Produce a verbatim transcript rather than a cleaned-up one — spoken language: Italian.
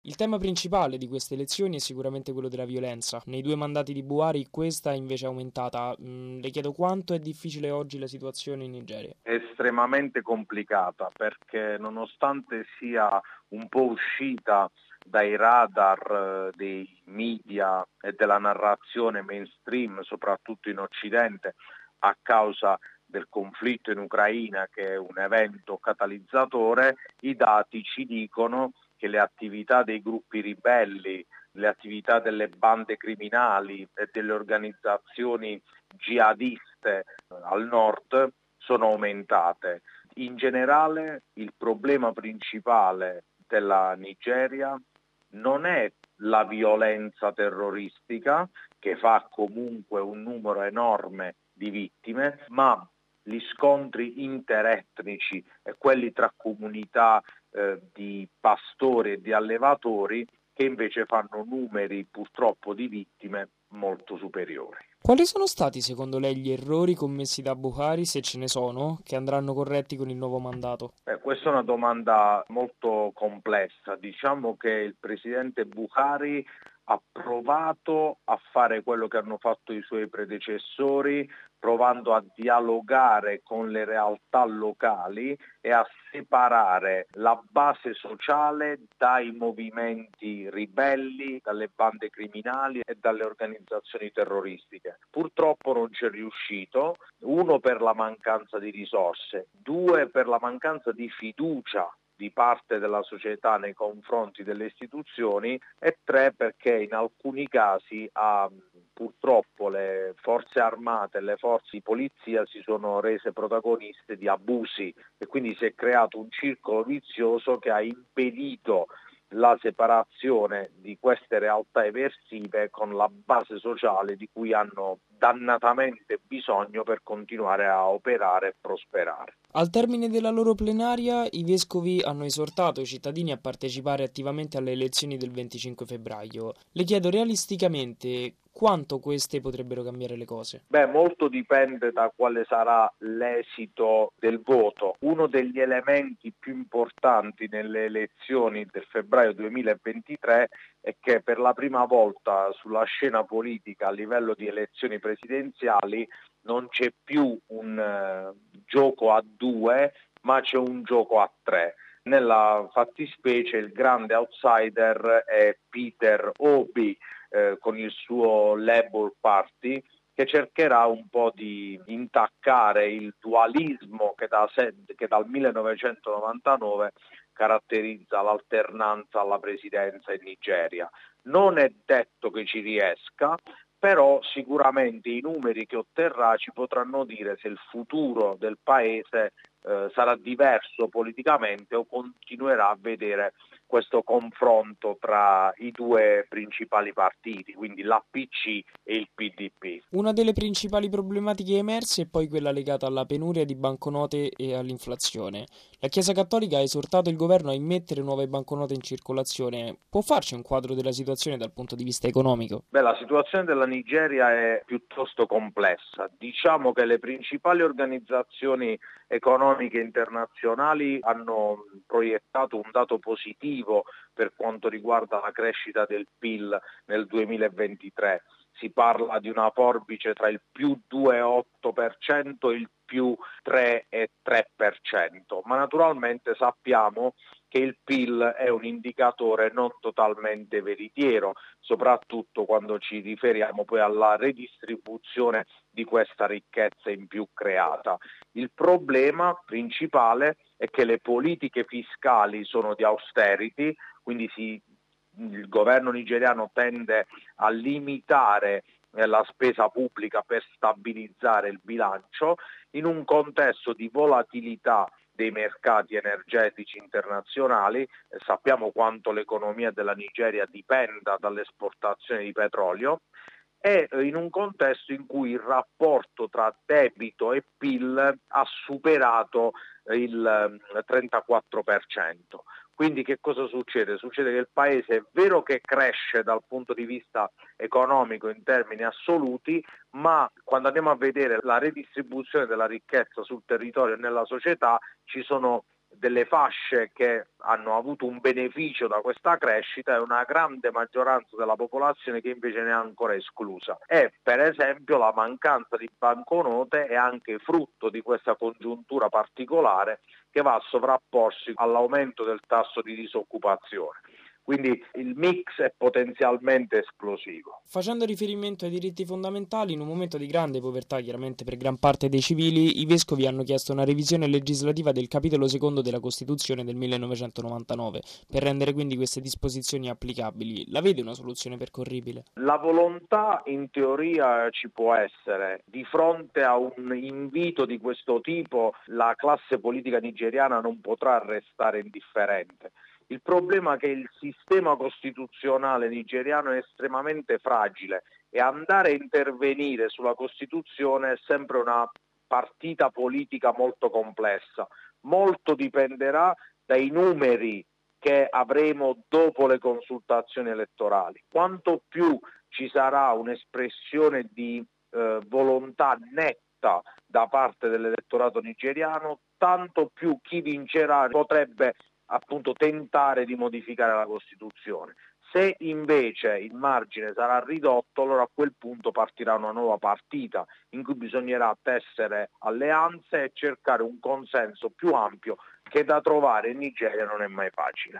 Il tema principale di queste elezioni è sicuramente quello della violenza. Nei due mandati di Buhari questa invece è aumentata. Mm, le chiedo quanto è difficile oggi la situazione in Nigeria. È estremamente complicata perché nonostante sia un po' uscita dai radar eh, dei media e della narrazione mainstream, soprattutto in Occidente, a causa del conflitto in Ucraina, che è un evento catalizzatore, i dati ci dicono che le attività dei gruppi ribelli, le attività delle bande criminali e delle organizzazioni jihadiste al nord sono aumentate. In generale il problema principale della Nigeria non è la violenza terroristica, che fa comunque un numero enorme di vittime, ma gli scontri interetnici e quelli tra comunità eh, di pastori e di allevatori, che invece fanno numeri purtroppo di vittime molto superiori. Quali sono stati secondo lei gli errori commessi da Buhari, se ce ne sono, che andranno corretti con il nuovo mandato? Eh, questa è una domanda molto complessa. Diciamo che il presidente Buhari ha provato a fare quello che hanno fatto i suoi predecessori, provando a dialogare con le realtà locali e a separare la base sociale dai movimenti ribelli, dalle bande criminali e dalle organizzazioni terroristiche. Purtroppo non ci è riuscito, uno per la mancanza di risorse, due per la mancanza di fiducia di parte della società nei confronti delle istituzioni e tre perché in alcuni casi ha, purtroppo le forze armate e le forze di polizia si sono rese protagoniste di abusi e quindi si è creato un circolo vizioso che ha impedito la separazione di queste realtà eversive con la base sociale di cui hanno dannatamente bisogno per continuare a operare e prosperare. Al termine della loro plenaria, i vescovi hanno esortato i cittadini a partecipare attivamente alle elezioni del venticinque febbraio. Le chiedo realisticamente quanto queste potrebbero cambiare le cose. Beh, molto dipende da quale sarà l'esito del voto. Uno degli elementi più importanti nelle elezioni del febbraio duemilaventitré è che per la prima volta sulla scena politica a livello di elezioni presidenziali non c'è più un uh, gioco a due, ma c'è un gioco a tre. Nella fattispecie il grande outsider è Peter Obi eh, con il suo Labour Party, che cercherà un po' di intaccare il dualismo che, da, che dal millenovecentonovantanove caratterizza l'alternanza alla presidenza in Nigeria. Non è detto che ci riesca, però sicuramente i numeri che otterrà ci potranno dire se il futuro del paese eh, sarà diverso politicamente o continuerà a vedere questo confronto tra i due principali partiti, quindi l'A P C e il P D P. Una delle principali problematiche emerse è poi quella legata alla penuria di banconote e all'inflazione. La Chiesa Cattolica ha esortato il governo a immettere nuove banconote in circolazione. Può farci un quadro della situazione dal punto di vista economico? Beh, la situazione della Nigeria è piuttosto complessa. Diciamo che le principali organizzazioni economiche internazionali hanno proiettato un dato positivo per quanto riguarda la crescita del P I L nel duemilaventitré. Si parla di una forbice tra il più due virgola otto per cento e il più tre virgola tre per cento, ma naturalmente sappiamo che il P I L è un indicatore non totalmente veritiero, soprattutto quando ci riferiamo poi alla redistribuzione di questa ricchezza in più creata. Il problema principale è che le politiche fiscali sono di austerity, quindi si, il governo nigeriano tende a limitare la spesa pubblica per stabilizzare il bilancio in un contesto di volatilità dei mercati energetici internazionali. Eh, sappiamo quanto l'economia della Nigeria dipenda dall'esportazione di petrolio e eh, in un contesto in cui il rapporto tra debito e P I L ha superato il eh, trentaquattro per cento. Quindi che cosa succede? Succede che il paese è vero che cresce dal punto di vista economico in termini assoluti, ma quando andiamo a vedere la redistribuzione della ricchezza sul territorio e nella società ci sono delle fasce che hanno avuto un beneficio da questa crescita e una grande maggioranza della popolazione che invece ne è ancora esclusa. E per esempio la mancanza di banconote è anche frutto di questa congiuntura particolare che va a sovrapporsi all'aumento del tasso di disoccupazione. Quindi il mix è potenzialmente esplosivo. Facendo riferimento ai diritti fondamentali, in un momento di grande povertà, chiaramente per gran parte dei civili, i vescovi hanno chiesto una revisione legislativa del capitolo secondo della Costituzione del millenovecentonovantanove, per rendere quindi queste disposizioni applicabili. La vede una soluzione percorribile? La volontà in teoria ci può essere. Di fronte a un invito di questo tipo, la classe politica nigeriana non potrà restare indifferente. Il problema è che il sistema costituzionale nigeriano è estremamente fragile e andare a intervenire sulla Costituzione è sempre una partita politica molto complessa. Molto dipenderà dai numeri che avremo dopo le consultazioni elettorali. Quanto più ci sarà un'espressione di eh, volontà netta da parte dell'elettorato nigeriano, tanto più chi vincerà potrebbe appunto tentare di modificare la Costituzione. Se invece il margine sarà ridotto, allora a quel punto partirà una nuova partita in cui bisognerà tessere alleanze e cercare un consenso più ampio che da trovare in Nigeria non è mai facile.